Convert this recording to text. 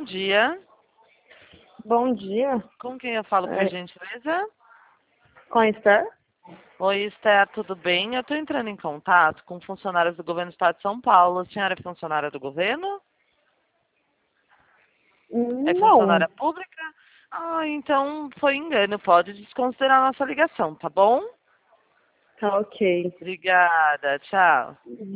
bom dia. Bom dia. Com quem eu falo, por gentileza? Com a Esther? Oi, Esther, tudo bem? Eu estou entrando em contato com funcionários do governo do Estado de São Paulo. A senhora é funcionária do governo? É Não. funcionária pública? Ah, então foi engano. Pode desconsiderar a nossa ligação, tá bom? Tá ok. Obrigada. Tchau.